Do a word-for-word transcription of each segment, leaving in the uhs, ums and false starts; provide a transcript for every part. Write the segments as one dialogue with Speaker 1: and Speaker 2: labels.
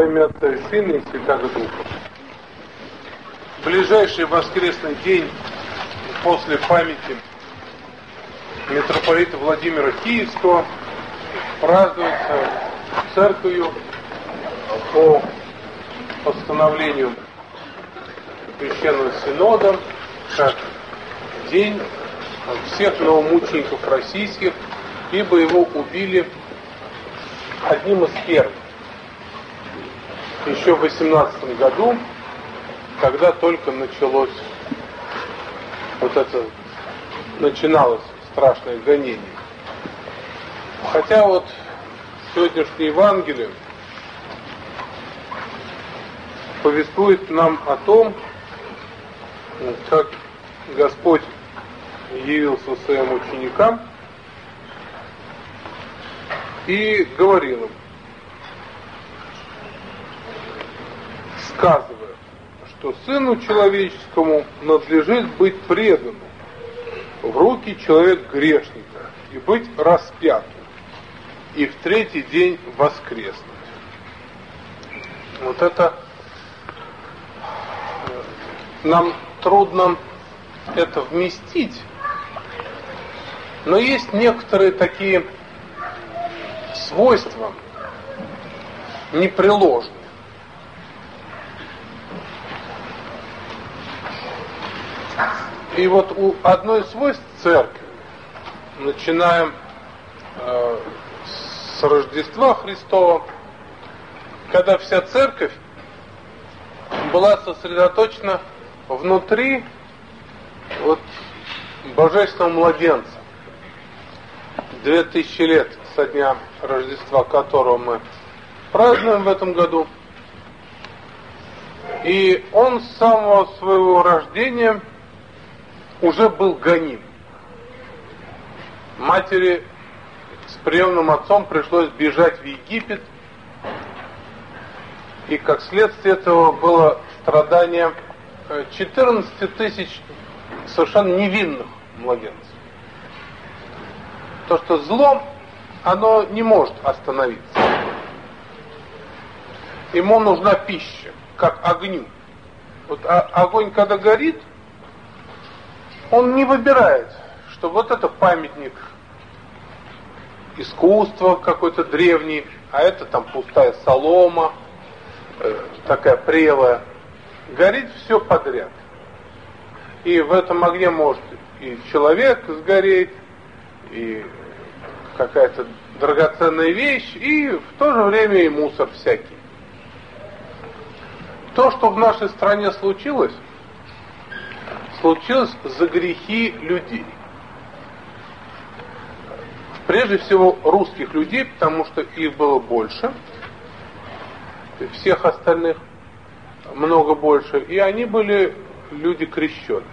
Speaker 1: во имя Отца и Сына и Святаго Духа. Ближайший воскресный день после памяти митрополита Владимира Киевского празднуется церковью по постановлению Священного Синода как день всех новомучеников российских, ибо его убили одним из первых еще в восемнадцатом году, когда только началось вот это, начиналось страшное гонение. Хотя вот сегодняшнее Евангелие повествует нам о том, как Господь явился своим ученикам и говорил им, сказывая, что Сыну Человеческому надлежит быть преданным в руки человека грешника и быть распятым, и в третий день воскреснуть. Вот это нам трудно это вместить, но есть некоторые такие свойства непреложные. И вот у одной из свойств церкви, начинаем э, с Рождества Христова, когда вся церковь была сосредоточена внутри вот божественного младенца. Две тысячи лет со дня Рождества, которого мы празднуем в этом году. И он с самого своего рождения уже был гоним. Матери с приемным отцом пришлось бежать в Египет, и как следствие этого было страдание четырнадцати тысяч совершенно невинных младенцев. То, что зло, оно не может остановиться. Ему нужна пища, как огню. Вот огонь, когда горит, он не выбирает, что вот это памятник искусства какой-то древний, а это там пустая солома, э, такая прелая. Горит все подряд. И в этом огне может и человек сгореть, и какая-то драгоценная вещь, и в то же время и мусор всякий. То, что в нашей стране случилось, случилось за грехи людей. Прежде всего русских людей, потому что их было больше, всех остальных много больше, и они были люди крещеные.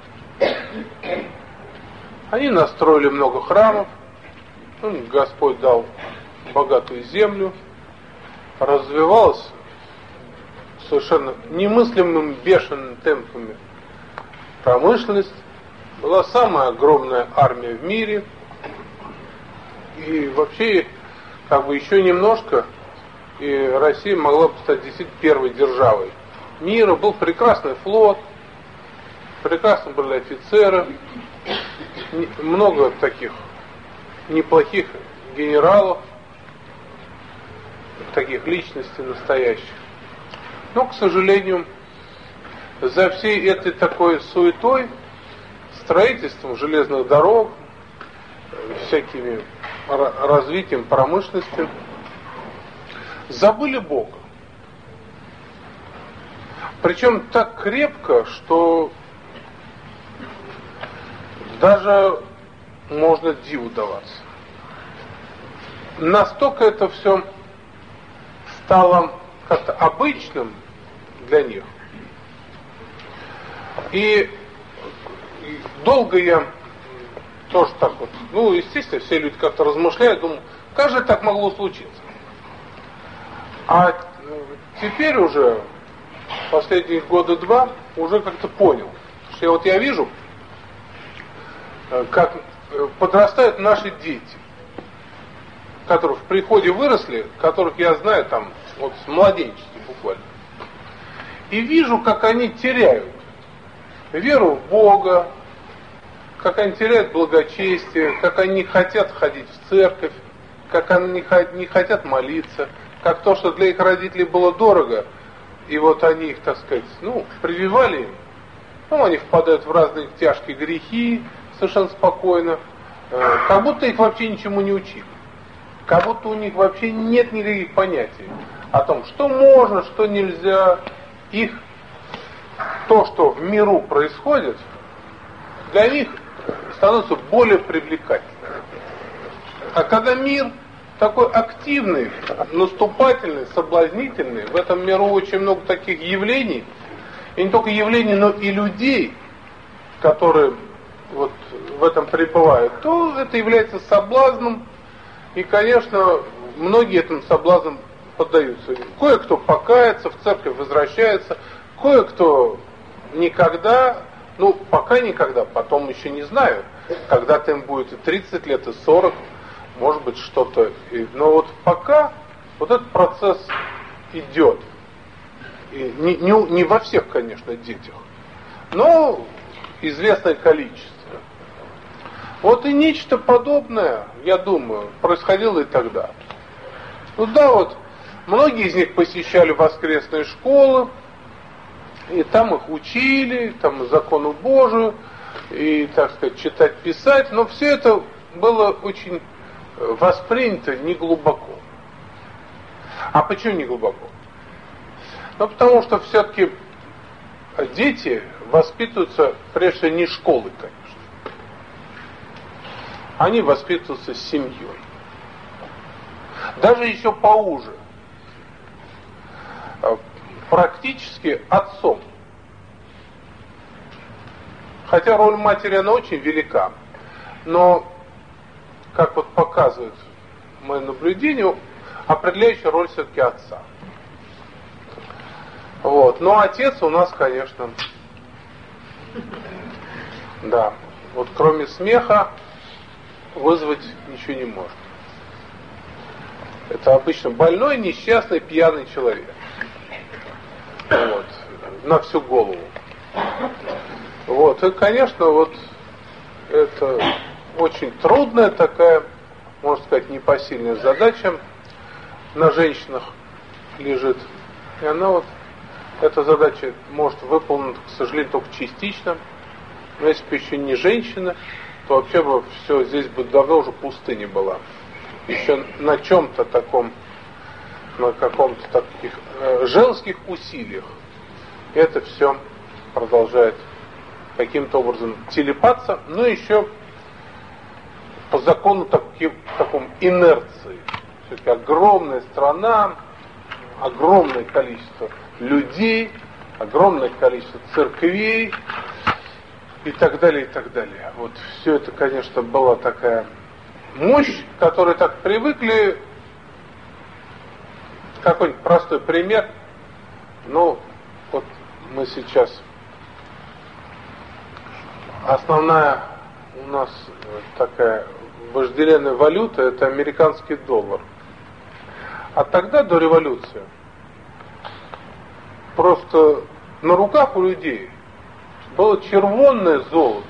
Speaker 1: Они настроили много храмов, Господь дал богатую землю, развивалась совершенно немыслимыми бешеными темпами промышленность, была самая огромная армия в мире, и вообще, как бы еще немножко, и Россия могла бы стать действительно первой державой мира. Был прекрасный флот, прекрасно были офицеры, много таких неплохих генералов, таких личностей настоящих. Но, к сожалению, за всей этой такой суетой, строительством железных дорог, всякими развитием промышленности, забыли Бога. Причем так крепко, что даже можно диву даваться. Настолько это все стало как-то обычным для них. И долго я тоже так вот, ну, естественно, все люди как-то размышляют, думаю, как же так могло случиться? А теперь уже, последние года два, уже как-то понял, что я, вот я вижу, как подрастают наши дети, которые в приходе выросли, которых я знаю там вот с младенчества буквально. И вижу, как они теряют веру в Бога, как они теряют благочестие, как они не хотят ходить в церковь, как они не хотят молиться, как то, что для их родителей было дорого, и вот они их, так сказать, ну, прививали им, ну, они впадают в разные тяжкие грехи совершенно спокойно, как будто их вообще ничему не учили, как будто у них вообще нет никаких понятий о том, что можно, что нельзя. Их то, что в миру происходит, для них становится более привлекательным. А когда мир такой активный, наступательный, соблазнительный, в этом миру очень много таких явлений, и не только явлений, но и людей, которые вот в этом пребывают, то это является соблазном, и, конечно, многие этим соблазнам поддаются. Кое-кто покается, в церковь возвращается, кое-кто никогда, ну, пока никогда, потом еще не знаю, когда-то им будет и тридцать лет, и сорок, может быть, что-то. Но вот пока вот этот процесс идет. И не, не, не во всех, конечно, детях, но известное количество. Вот и нечто подобное, я думаю, происходило и тогда. Ну да, вот, многие из них посещали воскресные школы, и там их учили, там закону Божию, и, так сказать, читать, писать, но все это было очень воспринято не глубоко. А почему не глубоко? Ну, потому что все-таки дети воспитываются, прежде всего, не школой, конечно. Они воспитываются семьей. Даже еще поуже. Практически отцом. Хотя роль матери, она очень велика. Но, как вот показывает мое наблюдение, определяющая роль все-таки отца. Вот. Но отец у нас, конечно, да, вот кроме смеха вызвать ничего не может. Это обычно больной, несчастный, пьяный человек. Вот. На всю голову. Вот. И, конечно, вот это очень трудная такая, можно сказать, непосильная задача на женщинах лежит. И она вот, эта задача может выполнена, к сожалению, только частично. Но если бы еще не женщина, то вообще бы все, здесь бы давно уже пустыня была. Еще на чем-то таком, на каком-то таких э, женских усилиях это все продолжает каким-то образом телепаться, но еще по закону таки, таком инерции. Все-таки огромная страна, огромное количество людей, огромное количество церквей и так далее, и так далее. Вот все это, конечно, была такая мощь, к которой так привыкли. Какой-нибудь простой пример. Ну, вот мы сейчас... Основная у нас такая вожделенная валюта — это американский доллар. А тогда, до революции, просто на руках у людей было червонное золото.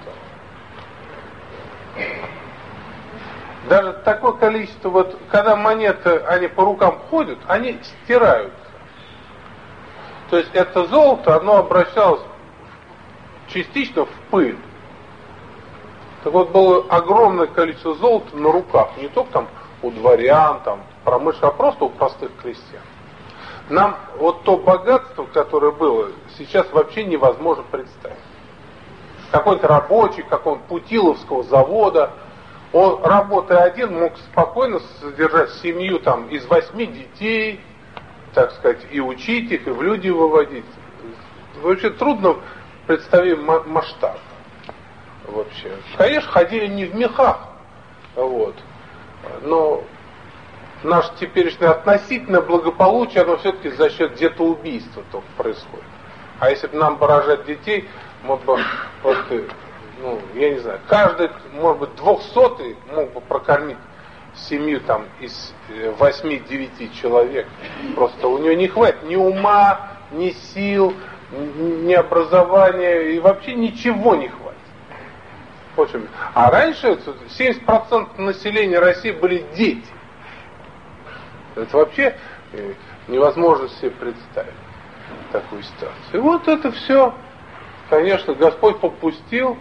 Speaker 1: Даже такое количество, вот когда монеты, они по рукам ходят, они стираются. То есть это золото, оно обращалось частично в пыль. Так вот, было огромное количество золота на руках, не только там у дворян, там, промышленников, а просто у простых крестьян. Нам вот то богатство, которое было, сейчас вообще невозможно представить. Какой-то рабочий, какого-нибудь Путиловского завода, он, работая один, мог спокойно содержать семью там из восьми детей, так сказать, и учить их, и в люди выводить. Вообще трудно представить масштаб. Вообще. Конечно, ходили не в мехах, вот, но наше теперешнее относительное благополучие, оно все-таки за счет детоубийства только происходит. А если бы нам бы рожать детей, мы бы просто, ну, я не знаю, каждый, может быть, двухсотый мог бы прокормить семью там из восьми-девяти человек. Просто у него не хватит ни ума, ни сил, ни образования, и вообще ничего не хватит. В общем, а раньше семьдесят процентов населения России были дети. Это вообще невозможно себе представить такую ситуацию. И вот это все, конечно, Господь попустил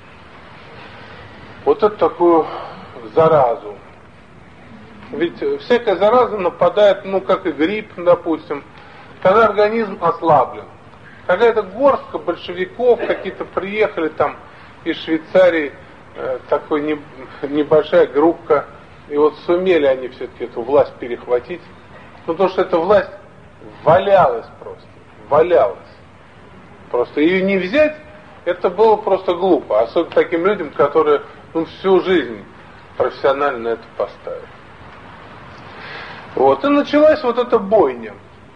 Speaker 1: вот эту такую заразу. Ведь всякая зараза нападает, ну, как и грипп, допустим, когда организм ослаблен. Какая-то горстка большевиков какие-то приехали там из Швейцарии, э, такой не, небольшая группка, и вот сумели они все-таки эту власть перехватить. Ну, потому что эта власть валялась просто, валялась. Просто ее не взять, это было просто глупо. Особенно таким людям, которые, ну, всю жизнь профессионально это поставили. Вот, и началась вот эта бойня.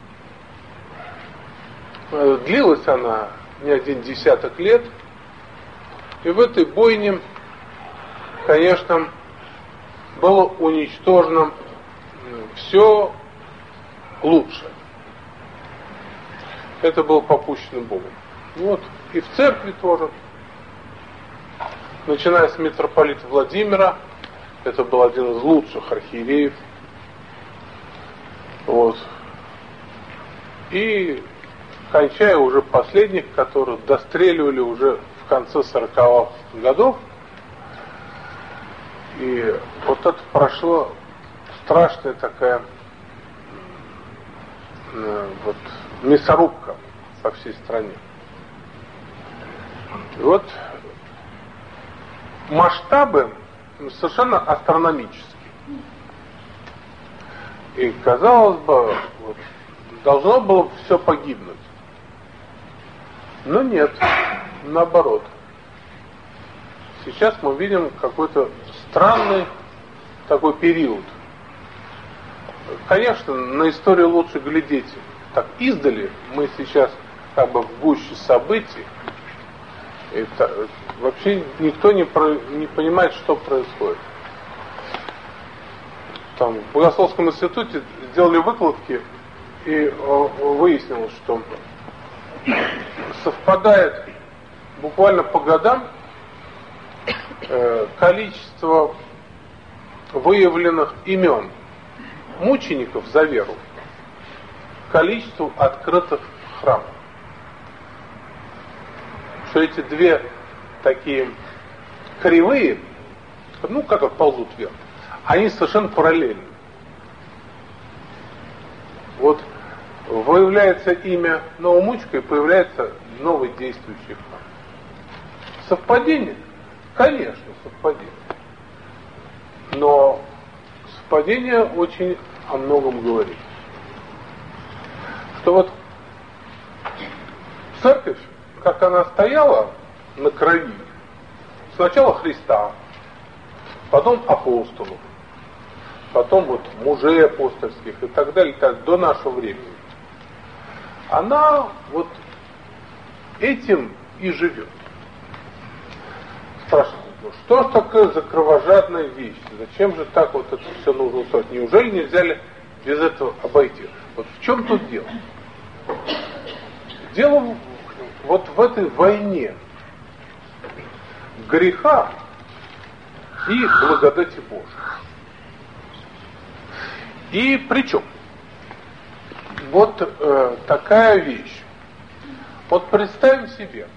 Speaker 1: Длилась она не один десяток лет. И в этой бойне, конечно, было уничтожено все лучшее. Это было попущено Богом. Вот. И в церкви тоже. Начиная с митрополита Владимира, это был один из лучших архиереев. Вот. И кончая уже последних, которых достреливали уже в конце сороковых годов. И вот это прошло страшная такая э, вот мясорубка по всей стране. И вот масштабы совершенно астрономические. И, казалось бы, вот, должно было все погибнуть. Но нет, наоборот. Сейчас мы видим какой-то странный такой период. Конечно, на историю лучше глядеть так издали. Мы сейчас как бы в гуще событий. Это, вообще никто не, про, не понимает, что происходит. Там в Богословском институте сделали выкладки, и выяснилось, что совпадает буквально по годам э, количество выявленных имен мучеников за веру количеству открытых храмов. Что эти две такие кривые, ну как вот ползут вверх, они совершенно параллельны. Вот выявляется имя новомучка и появляется новый действующий храм. Совпадение? Конечно, совпадение. Но совпадение очень о многом говорит. Что вот церковь, как она стояла на крови, сначала Христа, потом апостолов, потом вот мужей апостольских и так далее, так, до нашего времени. Она вот этим и живет. Спрашивают, ну что ж такое за кровожадная вещь? Зачем же так вот это все нужно устроить? Неужели нельзя ли без этого обойти? Вот в чем тут дело? Дело вот в этой войне греха и благодати Божией. И причем, вот э, такая вещь. Вот представим себе,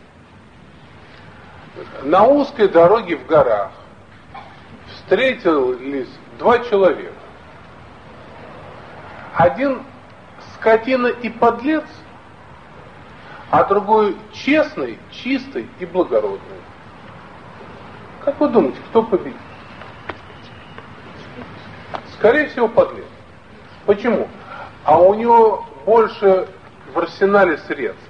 Speaker 1: на узкой дороге в горах встретились два человека. Один скотина и подлец, а другой честный, чистый и благородный. Как вы думаете, кто победит? Скорее всего, подлец. Почему? А у него больше в арсенале средств.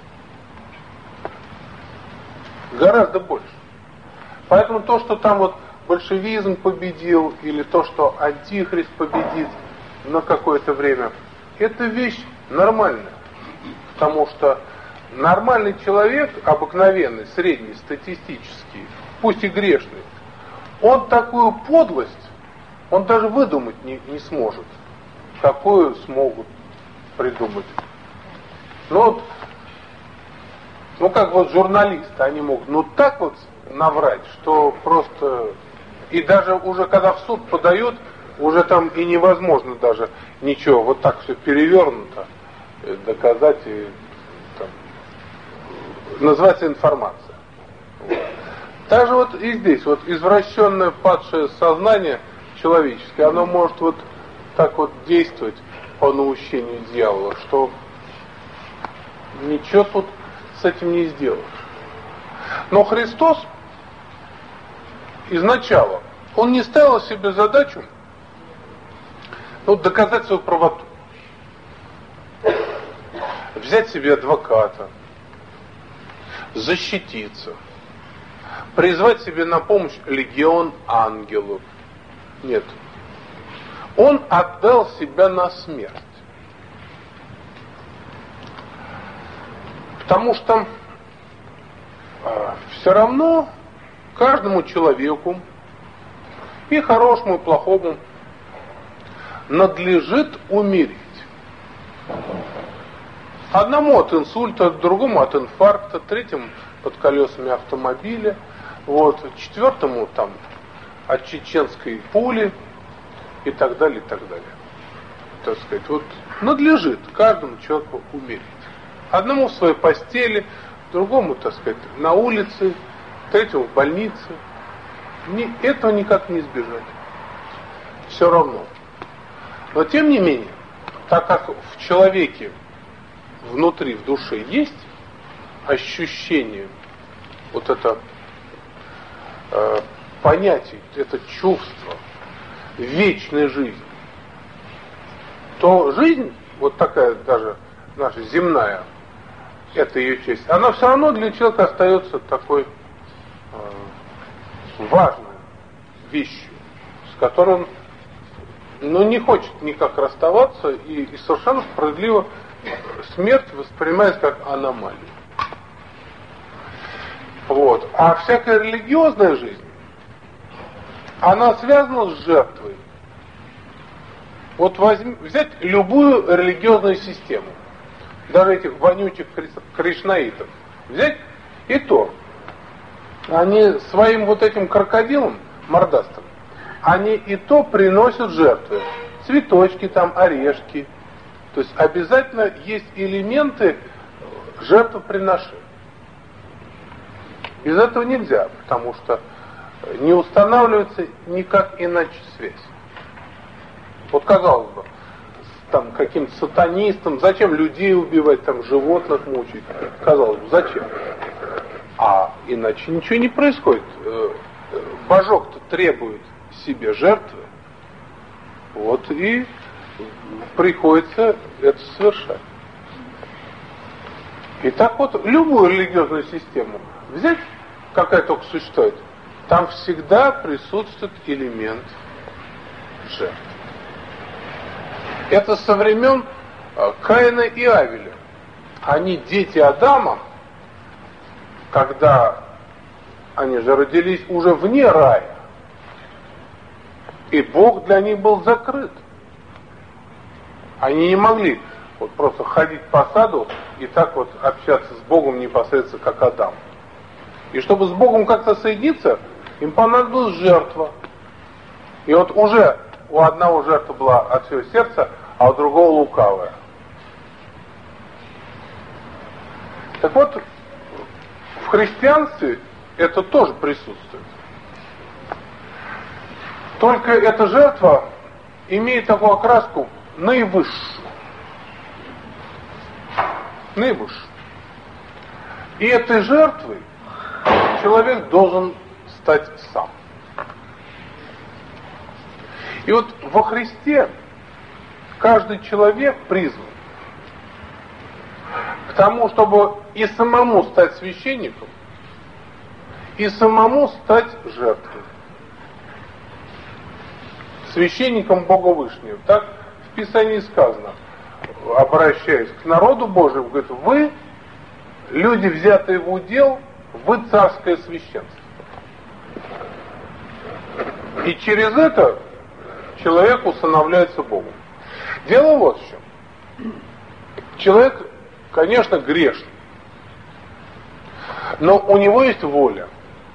Speaker 1: Гораздо больше. Поэтому то, что там вот большевизм победил, или то, что антихрист победит на какое-то время, это вещь нормальная. Потому что нормальный человек, обыкновенный, средний, статистический, пусть и грешный, он такую подлость, он даже выдумать не, не сможет. Какую смогут придумать. Ну вот, ну как вот журналисты, они могут ну так вот наврать, что просто... И даже уже когда в суд подают, уже там и невозможно даже ничего, вот так все перевернуто, доказать и там, называется информация. Вот. Также вот и здесь, вот извращенное падшее сознание человеческое, оно может вот так вот действовать по наущению дьявола, что ничего тут с этим не сделаешь. Но Христос изначально, он не ставил себе задачу ну, доказать свою правоту. Взять себе адвоката, защититься, призвать себе на помощь легион ангелов. Нет. Он отдал себя на смерть. Потому что э, все равно каждому человеку, и хорошему, и плохому, надлежит умереть. Одному от инсульта, другому от инфаркта, третьему под колесами автомобиля, вот, четвертому там от чеченской пули и так далее, и так далее. Так сказать, вот надлежит каждому человеку умереть. Одному в своей постели, другому, так сказать, на улице, третьему в больнице. Ни, этого никак не избежать. Все равно. Но тем не менее, так как в человеке внутри, в душе есть ощущение, вот это э, понятие, это чувство вечной жизни, то жизнь, вот такая даже наша земная, это ее часть, она все равно для человека остается такой э, важной вещью, с которой он ну, не хочет никак расставаться и, и совершенно справедливо смерть воспринимается как аномалию. Вот. А всякая религиозная жизнь, она связана с жертвой. Вот возьми, взять любую религиозную систему, даже этих вонючих кришнаитов, взять и то, они своим вот этим крокодилом мордастым, они и то приносят жертвы. Цветочки там, орешки. То есть обязательно есть элементы жертвоприношения. Без этого нельзя, потому что не устанавливается никак иначе связь. Вот казалось бы, там каким-то сатанистам, зачем людей убивать, там животных мучить? Казалось бы, зачем? А иначе ничего не происходит. Божок-то требует себе жертвы, вот и приходится это совершать. И так вот любую религиозную систему взять, какая только существует, там всегда присутствует элемент жертвы. Это со времен Каина и Авеля. Они дети Адама, когда они же родились уже вне рая, и Бог для них был закрыт. Они не могли вот просто ходить по саду и так вот общаться с Богом непосредственно как Адам. И чтобы с Богом как-то соединиться, им понадобилась жертва. И вот уже у одного жертва была от всего сердца, а у другого лукавая. Так вот, в христианстве это тоже присутствует. Только эта жертва имеет такую окраску наивысшую. Наивысшую. И этой жертвой человек должен стать сам. И вот во Христе каждый человек призван к тому, чтобы и самому стать священником, и самому стать жертвой. Священником Бога Вышнего. Так в Писании сказано, обращаясь к народу Божьему, говорит, вы, люди, взятые в удел, вы царское священство. И через это человек усыновляется Богом. Дело вот в чем. Человек, конечно, грешный, но у него есть воля.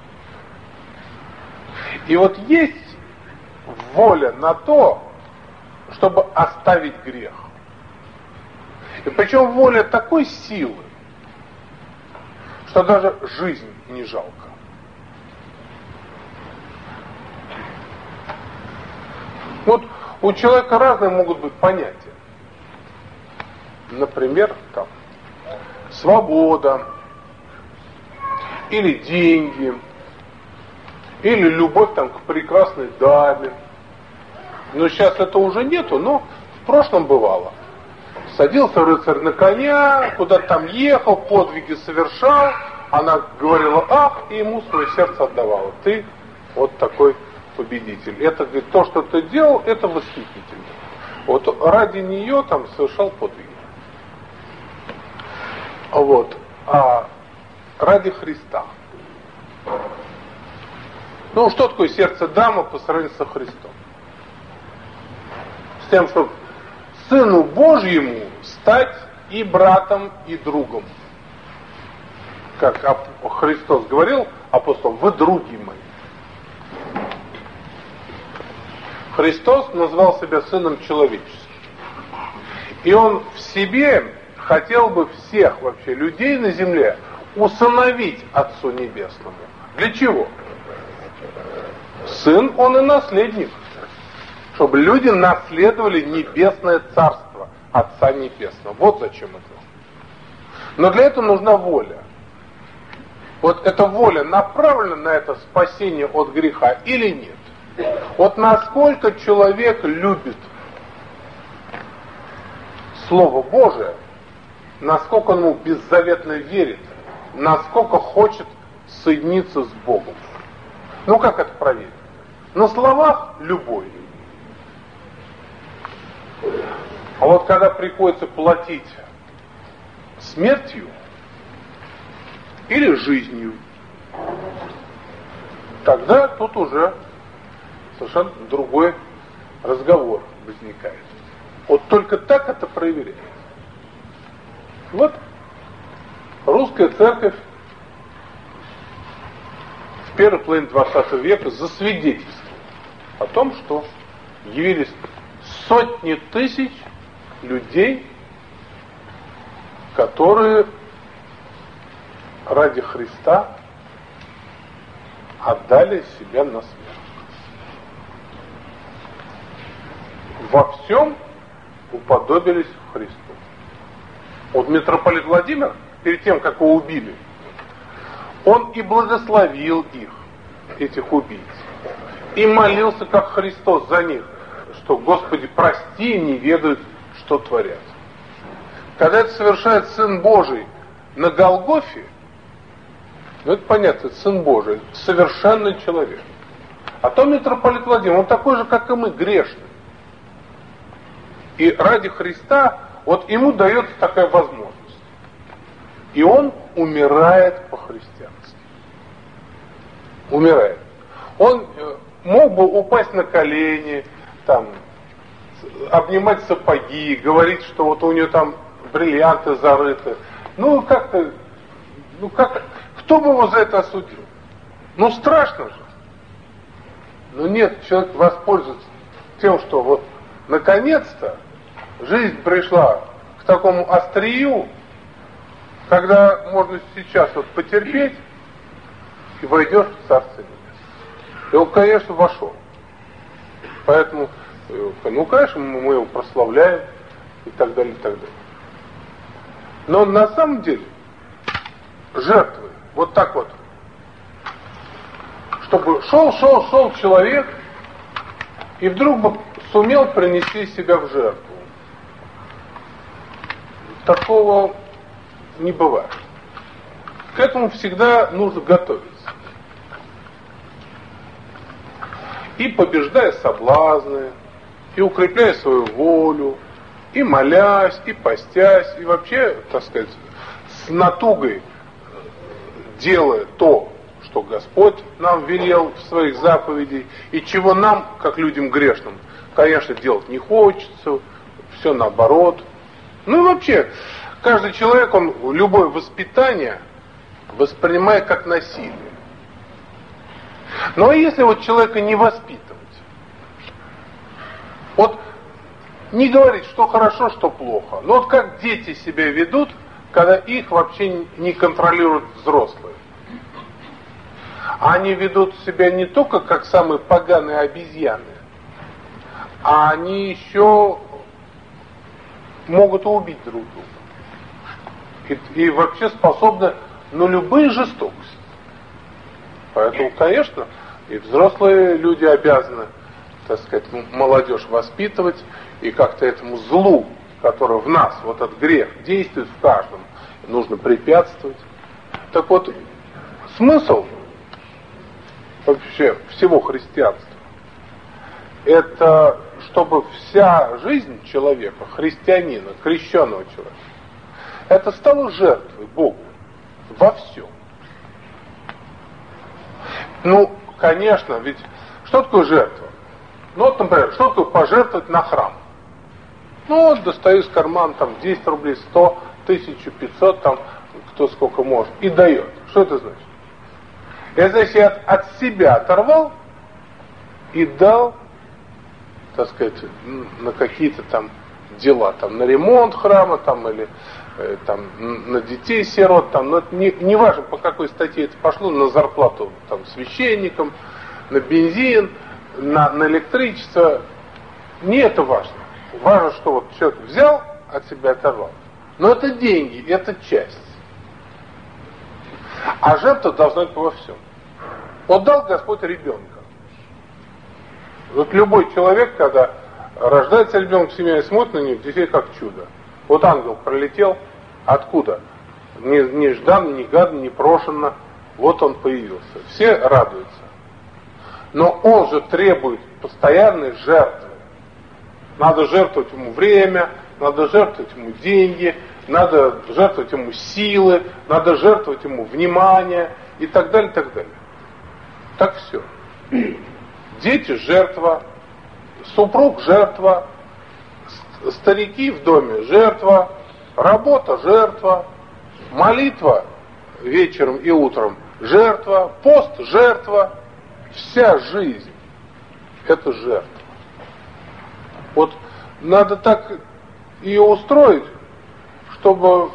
Speaker 1: И вот есть воля на то, чтобы оставить грех. И причем воля такой силы, что даже жизнь не жалко. Вот у человека разные могут быть понятия. Например, там, свобода, или деньги, или любовь там, к прекрасной даме. Но сейчас это уже нету, но в прошлом бывало. Садился рыцарь на коня, куда-то там ехал, подвиги совершал, она говорила ах, и ему свое сердце отдавала. Ты вот такой победитель. Это, говорит, то, что ты делал, это восхитительно. Вот ради нее там совершал подвиги. Вот. А ради Христа. Ну, что такое сердце дамы по сравнению со Христом? С тем, чтобы Сыну Божьему стать и братом, и другом. Как Христос говорил апостолам, вы други мои. Христос назвал себя Сыном Человеческим. И Он в себе хотел бы всех вообще людей на земле усыновить Отцу Небесному. Для чего? Сын, он и наследник. Чтобы люди наследовали небесное царство Отца Небесного. Вот зачем это. Но для этого нужна воля. Вот эта воля направлена на это спасение от греха или нет? Вот насколько человек любит Слово Божие, насколько он ему беззаветно верит, насколько хочет соединиться с Богом. Ну как это проверить? На словах любой. А вот когда приходится платить смертью или жизнью, тогда тут уже совершенно другой разговор возникает. Вот только так это проверяется. Вот русская церковь в первой половине двадцатого века засвидетельствовала о том, что явились сотни тысяч людей, которые ради Христа отдали себя на смерть. Во всем уподобились Христу. Вот митрополит Владимир, перед тем, как его убили, он и благословил их, этих убийц, и молился, как Христос, за них, что, Господи, прости, не ведают, что творят. Когда это совершает Сын Божий на Голгофе, ну это понятно, это Сын Божий, совершенный человек. А то митрополит Владимир, он такой же, как и мы, грешный. И ради Христа, вот ему дается такая возможность. И он умирает по-христиански. Умирает. Он мог бы упасть на колени, там, обнимать сапоги, говорить, что вот у него там бриллианты зарыты. Ну, как-то, ну как, кто бы его за это осудил? Ну, страшно же. Но нет, человек воспользуется тем, что вот, наконец-то, жизнь пришла к такому острию, когда можно сейчас вот потерпеть, и войдешь в Царство Небесное. И он, конечно, вошел. Поэтому, ну, конечно, мы его прославляем, и так далее, и так далее. Но на самом деле, жертвы, вот так вот, чтобы шел, шел, шел человек, и вдруг бы сумел принести себя в жертву. Такого не бывает. К этому всегда нужно готовиться. И побеждая соблазны, и укрепляя свою волю, и молясь, и постясь, и вообще, так сказать, с натугой делая то, что Господь нам велел в своих заповедях, и чего нам, как людям грешным, конечно, делать не хочется, все наоборот. Ну и вообще, каждый человек, он любое воспитание воспринимает как насилие. Но если вот человека не воспитывать, вот не говорить, что хорошо, что плохо, но вот как дети себя ведут, когда их вообще не контролируют взрослые. Они ведут себя не только как самые поганые обезьяны, а они еще могут убить друг друга. И, и вообще способны на любые жестокости. Поэтому, конечно, и взрослые люди обязаны, так сказать, молодежь воспитывать, и как-то этому злу, который в нас, вот этот грех, действует в каждом, нужно препятствовать. Так вот, смысл вообще всего христианства, это чтобы вся жизнь человека, христианина, крещенного человека, это стало жертвой Богу во всем. Ну, конечно, ведь что такое жертва? Ну вот, например, что такое пожертвовать на храм? Ну вот, достаю из кармана там десять рублей, сто, тысячу, пятьсот, там, кто сколько может, и дает. Что это значит? Это значит, я от, от себя оторвал и дал, так сказать, на какие-то там дела, там, на ремонт храма, там, или э, там, на детей-сирот, там, но не, не важно, по какой статье это пошло, на зарплату там священникам, на бензин, на, на электричество. Не это важно. Важно, что вот человек взял, от себя оторвал. Но это деньги, это часть. А жертва должна быть во всем. Вот дал Господь ребенка. Вот любой человек, когда рождается ребенок в семье, смотрит на них, детей как чудо. Вот ангел пролетел, откуда? Не, не ждан, не гадно, не прошенно. Вот он появился. Все радуются. Но он же требует постоянной жертвы. Надо жертвовать ему время, надо жертвовать ему деньги, надо жертвовать ему силы, надо жертвовать ему внимание и так далее, и так далее. Так все. Дети – жертва, супруг – жертва, старики в доме – жертва, работа – жертва, молитва вечером и утром – жертва, пост – жертва, вся жизнь – это жертва. Вот надо так ее устроить, чтобы,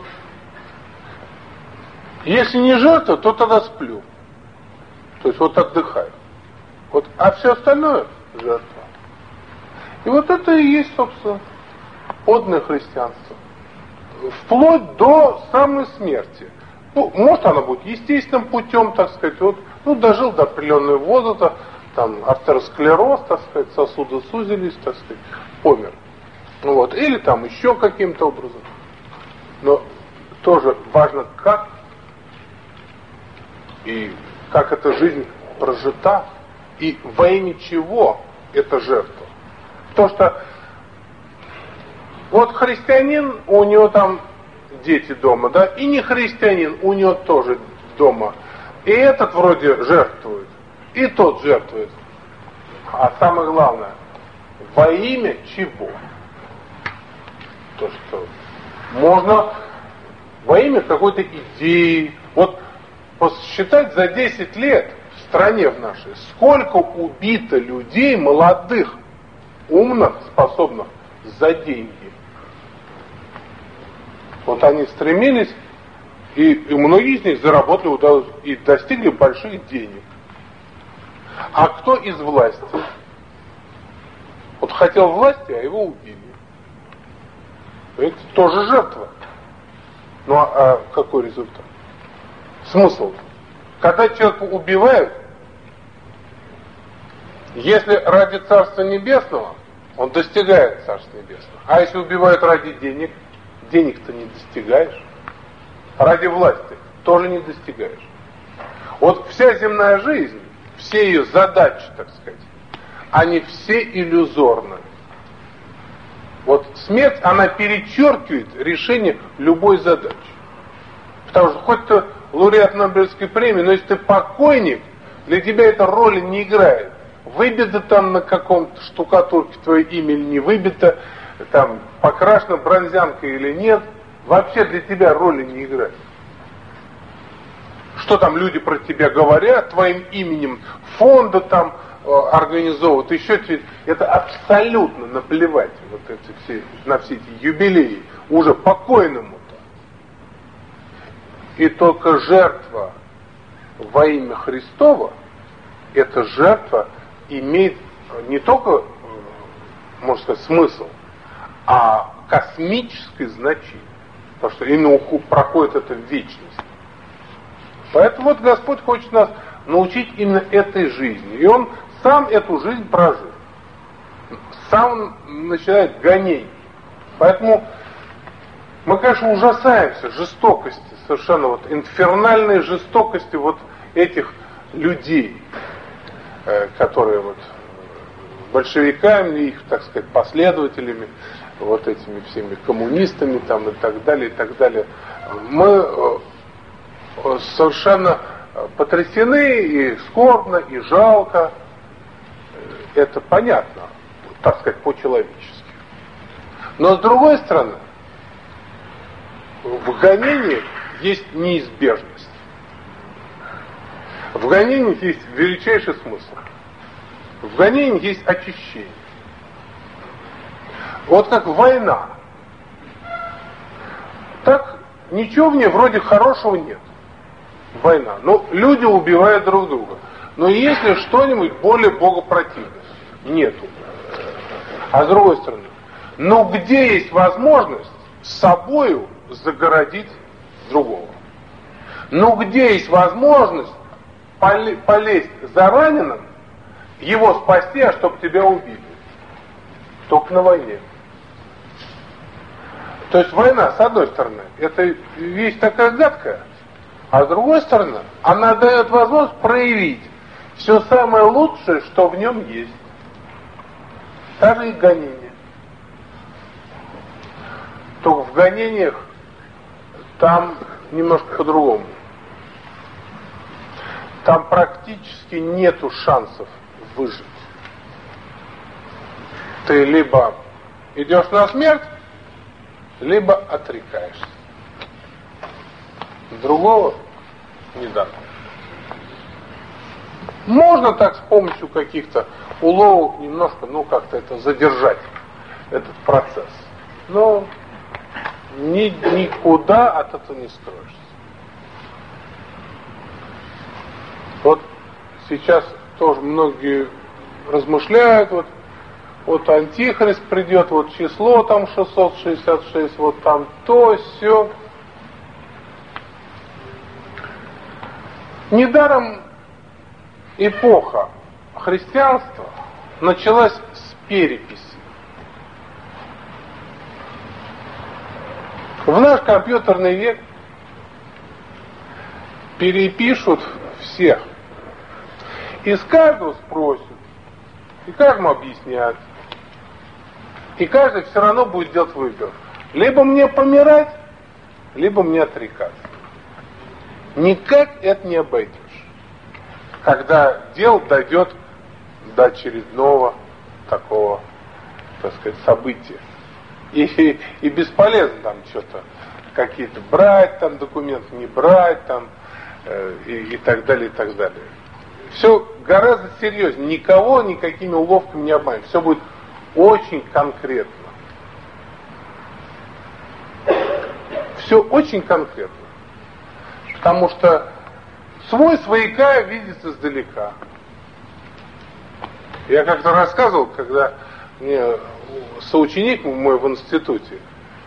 Speaker 1: если не жертва, то тогда сплю. То есть вот отдыхаю. Вот, а все остальное жертва. И вот это и есть, собственно, подлинное христианство. Вплоть до самой смерти. Ну, может, она будет естественным путем, так сказать, вот, ну, дожил до определенного возраста, там, артеросклероз, так сказать, сосуды сузились, так сказать, помер. Ну, вот, или там еще каким-то образом. Но тоже важно, как и как эта жизнь прожита, и во имя чего эта жертва. Потому что вот христианин, у него там дети дома, да, и не христианин, у него тоже дома. И этот вроде жертвует, и тот жертвует. А самое главное, во имя чего? То, что можно во имя какой-то идеи. Вот посчитать за десять лет в стране в нашей, сколько убито людей молодых, умных, способных за деньги. Вот они стремились, и, и многие из них заработали удалось, и достигли больших денег. А кто из власти? Вот хотел власти, а его убили. Это тоже жертва. Ну а, а какой результат? Смысл? Когда человека убивают, если ради Царства Небесного, он достигает Царства Небесного. А если убивают ради денег, денег-то не достигаешь. Ради власти тоже не достигаешь. Вот вся земная жизнь, все ее задачи, так сказать, они все иллюзорны. Вот смерть, она перечеркивает решение любой задачи. Потому что хоть ты лауреат Нобелевской премии, но если ты покойник, для тебя эта роль не играет. выбито там на каком-то штукатурке твое имя или не выбито, там покрашена бронзянка или нет, вообще для тебя роли не играет. Что там люди про тебя говорят, твоим именем фонды там э, организовывают, еще это абсолютно наплевать вот эти все, на все эти юбилеи уже покойному-то. И только жертва во имя Христова, эта жертва имеет не только, можно сказать, смысл, а космическое значение. Потому что именно проходит это в вечность. Поэтому вот Господь хочет нас научить именно этой жизни. И Он сам эту жизнь прожил. Сам начинает гонение. Поэтому мы, конечно, ужасаемся жестокости, совершенно вот инфернальной жестокости вот этих людей, которые вот большевиками, их, так сказать, последователями, вот этими всеми коммунистами там и так далее, и так далее. Мы совершенно потрясены и скорбно, и жалко. Это понятно, так сказать, по-человечески. Но с другой стороны, в гонении есть неизбежность. В гонении есть величайший смысл. В гонении есть очищение. Вот как война. Так ничего в ней вроде хорошего нет. Война. Ну, люди убивают друг друга. Но есть ли что-нибудь более богопротивное? Нету. А с другой стороны, ну где есть возможность с собою загородить другого? Ну где есть возможность полезть за раненым, его спасти, а чтобы тебя убили? Только на войне. То есть война, с одной стороны, это вещь такая гадкая, а с другой стороны, она дает возможность проявить все самое лучшее, что в нем есть. Даже и гонения. Только в гонениях там немножко по-другому. Там практически нету шансов выжить. Ты либо идешь на смерть, либо отрекаешься. Другого не дано. Можно так с помощью каких-то уловок немножко, ну как-то это задержать, этот процесс. Но ни, никуда от этого не скроешься. Вот сейчас тоже многие размышляют, вот, вот антихрист придет, вот число там шестьсот шестьдесят шесть, вот там то, сё. Недаром эпоха христианства началась с переписи. В наш компьютерный век перепишут всех. И с каждого спросят, и каждому объяснят. И каждый все равно будет делать выбор. Либо мне помирать, либо мне отрекаться. Никак это не обойдешь. Когда дело дойдет до очередного такого, так сказать, события. И, и бесполезно там что-то, какие-то брать там документы, не брать там, э, и, и так далее, и так далее. Все гораздо серьезнее. Никого никакими уловками не обманешь. Все будет очень конкретно. Все очень конкретно. Потому что свой свояка видится издалека. Я как-то рассказывал, когда мне соученик мой в институте,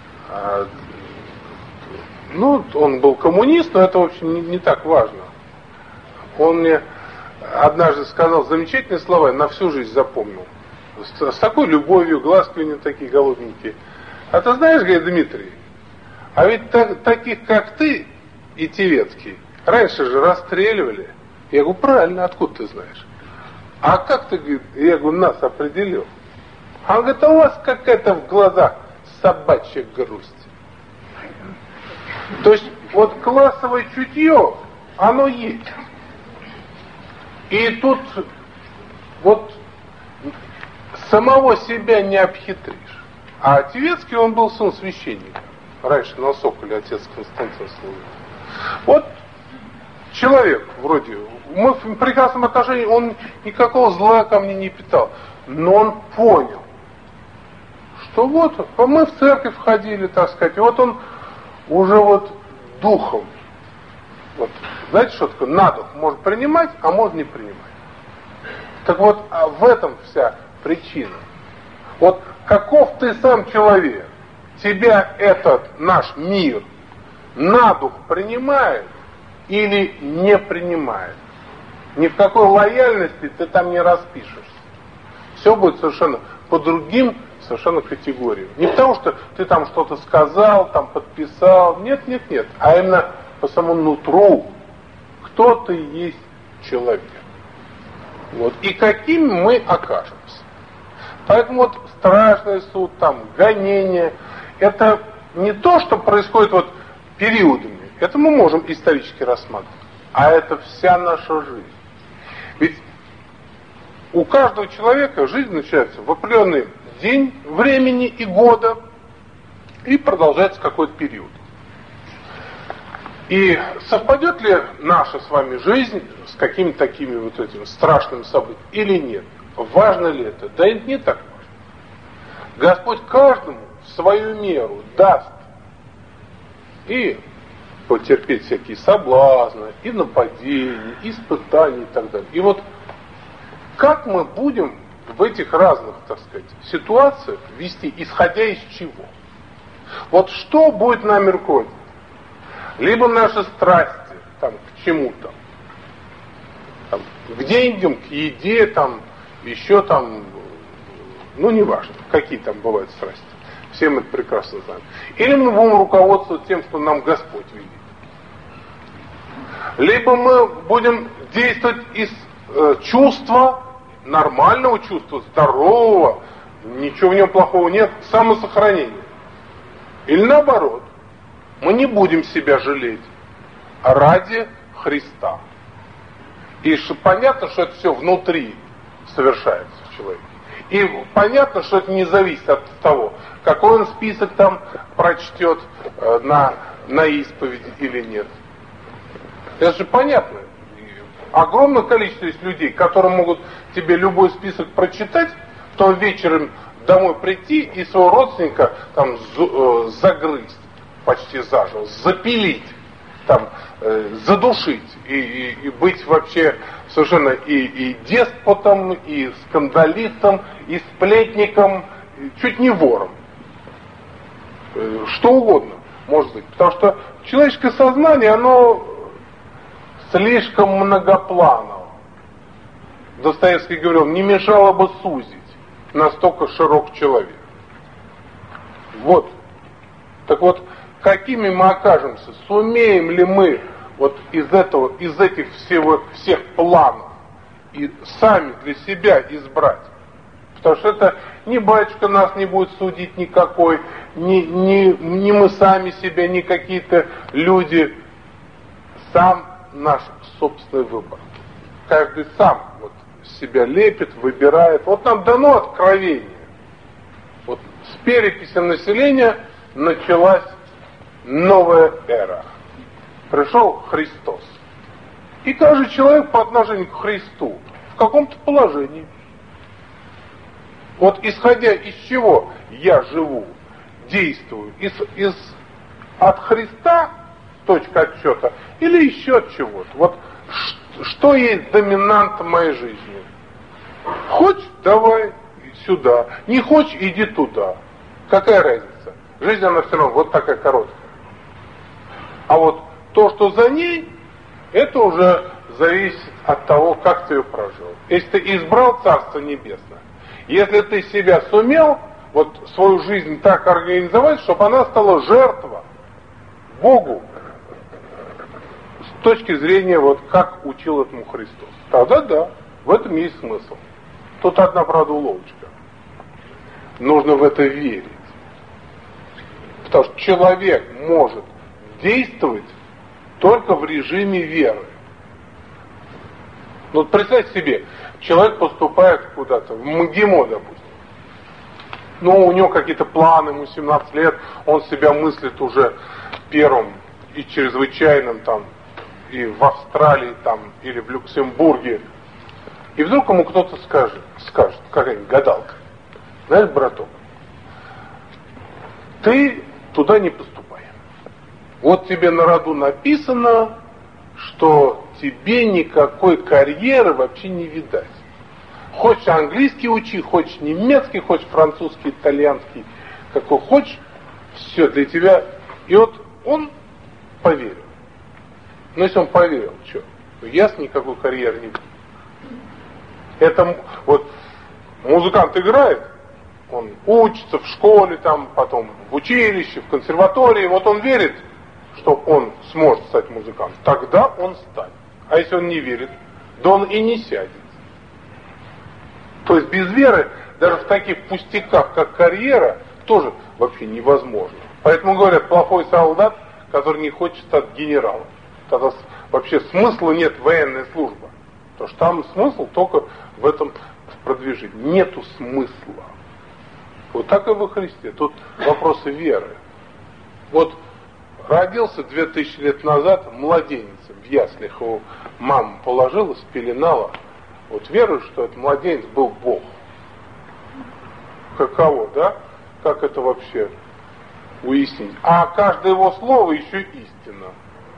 Speaker 1: ну, он был коммунист, но это, в общем, не, не так важно. Он мне однажды сказал замечательные слова, я на всю жизнь запомнил. С, с такой любовью, глазки у него такие голубенькие. А ты знаешь, говорит, Дмитрий, а ведь так, таких, как ты и Тевецкий, раньше же расстреливали. Я говорю, правильно, откуда ты знаешь? А как ты, говорит, я говорю, нас определил? А он говорит, а у вас какая-то в глазах собачья грусть. То есть, вот классовое чутье, оно есть. И тут вот самого себя не обхитришь. А Тевецкий, он был сын священника. Раньше на Соколе отец Константин служил. Вот человек вроде, мы в прекрасном отношении, он никакого зла ко мне не питал. Но он понял, что вот мы в церковь ходили, так сказать, и вот он уже вот духом, вот, знаете, что такое? На дух может принимать, а может не принимать. Так вот, а в этом вся причина. Вот каков ты сам человек, тебя этот наш мир на дух принимает или не принимает. Ни в какой лояльности ты там не распишешься. Все будет совершенно по другим совершенно категориям. Не потому, что ты там что-то сказал, там подписал. Нет, нет, нет. А именно по самому нутру, кто ты есть человек. Вот. И каким мы окажемся. Поэтому вот страшный суд, там, гонение, это не то, что происходит вот периодами. Это мы можем исторически рассматривать. А это вся наша жизнь. Ведь у каждого человека жизнь начинается в определенный день времени и года и продолжается какой-то период. И совпадет ли наша с вами жизнь с какими-то такими вот этими страшными событиями или нет? Важно ли это? Да это не так важно. Господь каждому в свою меру даст и потерпеть всякие соблазны, и нападения, и испытания и так далее. И вот как мы будем в этих разных, так сказать, ситуациях вести, исходя из чего? Вот что будет нами руководить? Либо наши страсти там, к чему-то, там, к деньгам, к еде, там, еще там, ну неважно, какие там бывают страсти. Все мы это прекрасно знаем. Или мы будем руководствоваться тем, что нам Господь велит. Либо мы будем действовать из э, чувства, нормального чувства, здорового, ничего в нем плохого нет, самосохранения. Или наоборот, мы не будем себя жалеть ради Христа. И понятно, что это все внутри совершается в человеке. И понятно, что это не зависит от того, какой он список там прочтет э, на, на исповеди или нет. Это же понятно. Огромное количество есть людей, которые могут тебе любой список прочитать, потом вечером домой прийти и своего родственника там э, загрызть почти заживо, запилить, там, э, задушить и, и, и быть вообще совершенно и, и деспотом, и скандалистом, и сплетником, и чуть не вором. Э, что угодно может быть. Потому что человеческое сознание, оно слишком многопланово. Достоевский говорил, не мешало бы сузить, настолько широк человек. Вот. Так вот, какими мы окажемся, сумеем ли мы вот из этого, из этих всего, всех планов и сами для себя избрать. Потому что это ни батюшка нас не будет судить никакой, ни, ни, ни мы сами себя, ни какие-то люди. Сам наш собственный выбор. Каждый сам вот себя лепит, выбирает. Вот нам дано откровение. Вот с переписи населения началась новая эра. Пришел Христос. И каждый человек по отношению к Христу в каком-то положении. Вот исходя из чего я живу, действую, из, из, от Христа точка отсчета или еще от чего-то. Вот ш, что есть доминант моей жизни? Хочешь, давай сюда. Не хочешь, иди туда. Какая разница? Жизнь, она все равно вот такая короткая. А вот то, что за ней, это уже зависит от того, как ты ее прожил. Если ты избрал Царство Небесное, если ты себя сумел, вот свою жизнь так организовать, чтобы она стала жертва Богу, с точки зрения, вот как учил этому Христос. Тогда да, в этом есть смысл. Тут одна, правда, уловочка. Нужно в это верить. Потому что человек может действовать только в режиме веры. Ну, представьте себе, Человек поступает куда-то, в МГИМО, допустим. Ну, у него какие-то планы, ему семнадцать лет, он себя мыслит уже первым и чрезвычайным там, и в Австралии там, или в Люксембурге. И вдруг ему кто-то скажет, скажет, какая-нибудь гадалка: знаешь, браток, ты туда не поступай. Вот тебе на роду написано, что тебе никакой карьеры вообще не видать. Хочешь английский учи, хочешь немецкий, хочешь французский, итальянский, какой хочешь, все для тебя. И вот он поверил. Но если он поверил, что? Ясно, никакой карьеры не будет. Это вот музыкант играет, он учится в школе, там, потом в училище, в консерватории, вот он верит, что он сможет стать музыкантом, тогда он станет. А если он не верит, да он и не сядет. То есть без веры даже в таких пустяках, как карьера, тоже вообще невозможно. Поэтому говорят, плохой солдат, который не хочет стать генералом. Тогда вообще смысла нет военной службы. Потому что там смысл только в этом в продвижении. Нету смысла. Вот так и во Христе. Тут вопросы веры. Вот родился две тысячи лет назад младенец в яслях, его мама положила, спеленала. Вот верую, что этот младенец был Бог. Каково, да? Как это вообще уяснить? А каждое его слово еще истина.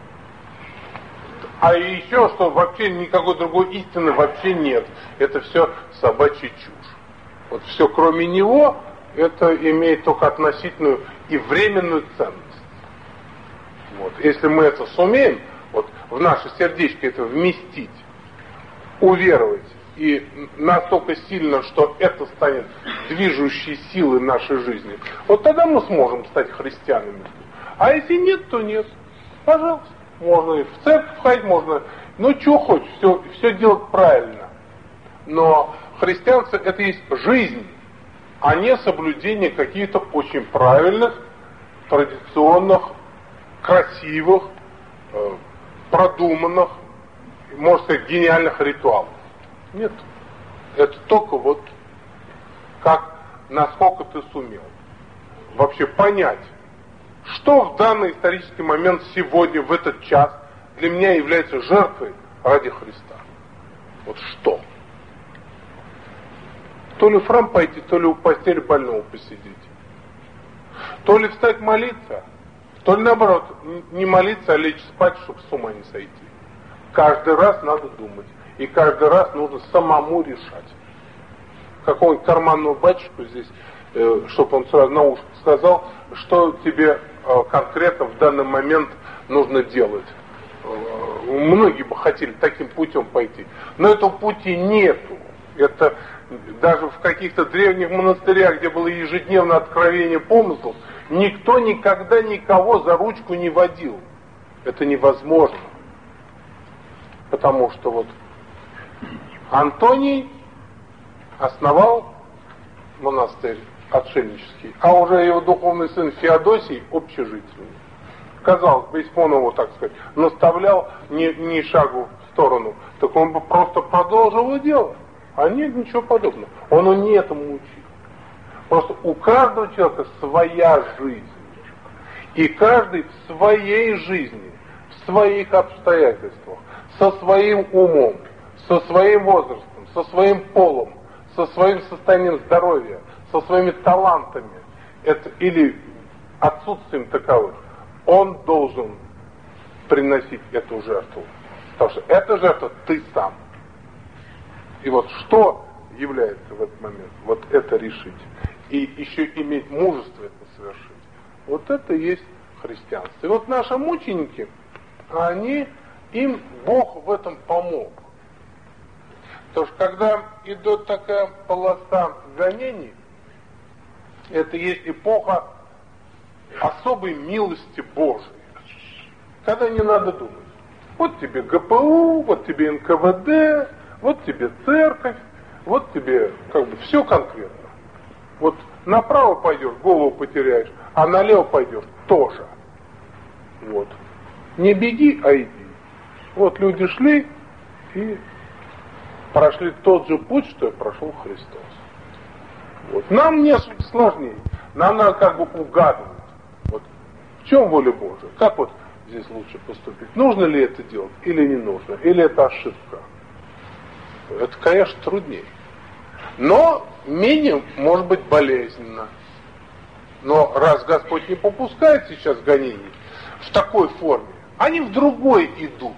Speaker 1: А еще, что вообще никакой другой истины вообще нет. Это все собачья чушь. Вот все кроме него, это имеет только относительную и временную ценность. Вот. Если мы это сумеем, вот в наше сердечко это вместить, уверовать, и настолько сильно, что это станет движущей силой нашей жизни, вот тогда мы сможем стать христианами. А если нет, то нет. Пожалуйста. Можно и в церковь ходить, можно, ну, что хочешь, все, все делать правильно. Но христианство — это есть жизнь, а не соблюдение каких-то очень правильных, традиционных, красивых, э, продуманных, можно сказать, гениальных ритуалов. Нет. Это только вот как, насколько ты сумел вообще понять, что в данный исторический момент сегодня, в этот час, для меня является жертвой ради Христа. Вот что? То ли в храм пойти, то ли у постели больного посидеть. То ли встать молиться, то ли наоборот, не молиться, а лечь спать, чтобы с ума не сойти. Каждый раз надо думать. И каждый раз нужно самому решать. Какого-нибудь карманного батюшку здесь, э, чтобы он сразу на ушко сказал, что тебе э, конкретно в данный момент нужно делать. Э, многие бы хотели таким путем пойти. Но этого пути нету. Это даже в каких-то древних монастырях, где было ежедневное откровение помыслов, никто никогда никого за ручку не водил. Это невозможно. Потому что вот Антоний основал монастырь отшельнический, а уже его духовный сын Феодосий общежительный. Казалось бы, если он его, так сказать, наставлял ни, ни шагу в сторону, так он бы просто продолжил его дело. А нет, ничего подобного. Он его не этому учил. Просто у каждого человека своя жизнь. И каждый в своей жизни, в своих обстоятельствах, со своим умом, со своим возрастом, со своим полом, со своим состоянием здоровья, со своими талантами, это, или отсутствием таковых, он должен приносить эту жертву. Потому что эта жертва ты сам. И вот что является в этот момент? Вот это решить. И еще иметь мужество это совершить. Вот это и есть христианство. И вот наши мученики, они, им Бог в этом помог. Потому что когда идет такая полоса гонений, это есть эпоха особой милости Божией. Когда не надо думать. Вот тебе ГПУ, вот тебе эн ка вэ дэ, вот тебе церковь, вот тебе как бы все конкретно. Вот направо пойдешь, голову потеряешь, а налево пойдешь тоже. Вот. Не беги, а иди. Вот люди шли и прошли тот же путь, что и прошел Христос. Вот. Нам несколько сложнее. Нам надо как бы угадывать. Вот. В чем воля Божия? Как вот здесь лучше поступить? Нужно ли это делать или не нужно? Или это ошибка? Это, конечно, труднее. Но менее, может быть, болезненно. Но раз Господь не попускает сейчас гонений в такой форме, они в другой идут.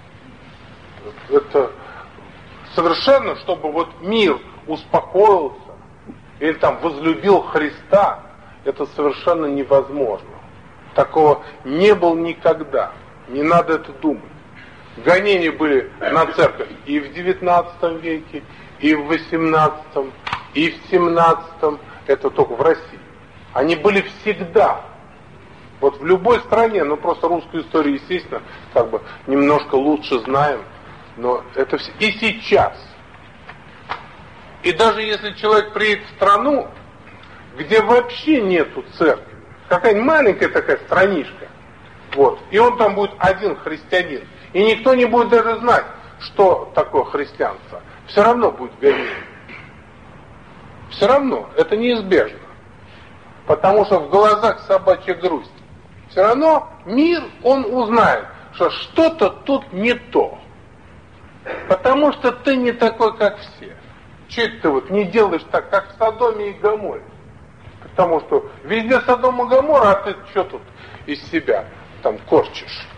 Speaker 1: Это совершенно, чтобы вот мир успокоился или там возлюбил Христа, это совершенно невозможно. Такого не было никогда. Не надо это думать. Гонения были на церковь и в девятнадцатом веке, и в восемнадцатом, и в семнадцатом. Это только в России. Они были всегда. Вот в любой стране, ну просто русскую историю, естественно, как бы немножко лучше знаем, но это все. И сейчас. И даже если человек приедет в страну, где вообще нету церкви, какая-нибудь маленькая такая страничка, вот, и он там будет один христианин, и никто не будет даже знать, что такое христианство, все равно будет гонение. Все равно, это неизбежно. Потому что в глазах собачья грусть. Все равно мир, он узнает, что что-то тут не то. Потому что ты не такой, как все. Че ты вот не делаешь так, как в Содоме и Гоморе? Потому что везде Содом и Гоморра, а ты что тут из себя там корчишь?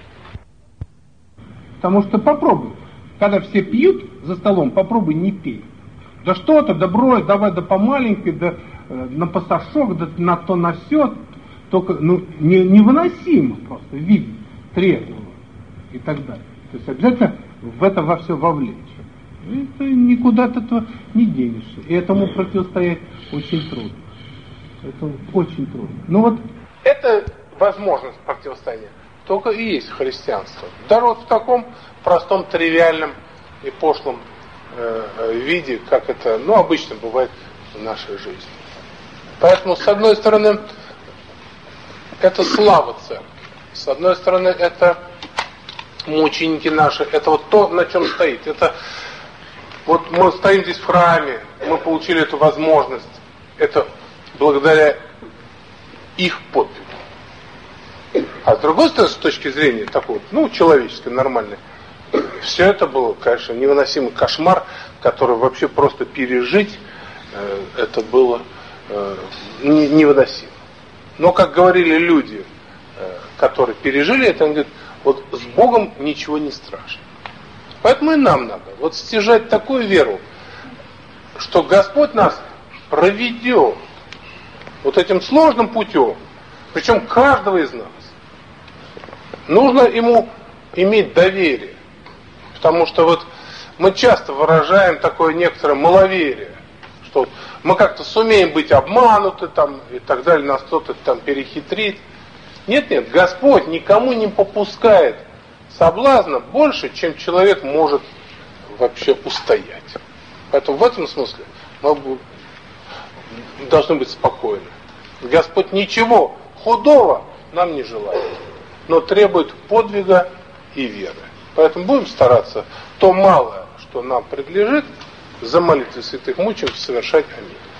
Speaker 2: Потому что попробуй. Когда все пьют за столом, попробуй не пей. Да что-то, да брось, давай да помаленькой, да э, на пасашок, да на то, на сё. Только, ну, не, невыносимо просто видеть трезвого и так далее. То есть обязательно в это во все вовлечь. И ты никуда от этого не денешься. И этому противостоять очень трудно. Это очень трудно. Ну вот.
Speaker 1: Это возможность противостояния только и есть христианство. Даже вот в таком простом, тривиальном и пошлом э, виде, как это, ну, обычно бывает в нашей жизни. Поэтому, с одной стороны, это слава церкви. С одной стороны, это мученики наши. Это вот то, на чем стоит. Это вот мы стоим здесь в храме, мы получили эту возможность. Это благодаря их подвигу. А с другой стороны, с точки зрения такой, ну, человеческой, нормальной, все это было, конечно, невыносимый кошмар, который вообще просто пережить, э, это было э, не, невыносимо. Но, как говорили люди, э, которые пережили это, они говорят, вот с Богом ничего не страшно. Поэтому и нам надо вот стяжать такую веру, что Господь нас проведет вот этим сложным путем, причем каждого из нас. Нужно ему иметь доверие, потому что вот мы часто выражаем такое некоторое маловерие, что мы как-то сумеем быть обмануты там, и так далее, нас кто-то там перехитрит. Нет, нет, Господь никому не попускает соблазна больше, чем человек может вообще устоять. Поэтому в этом смысле мы должны быть спокойны. Господь ничего худого нам не желает, но требует подвига и веры. Поэтому будем стараться то малое, что нам предлежит, за молитвой святых мучеников совершать. Аминь.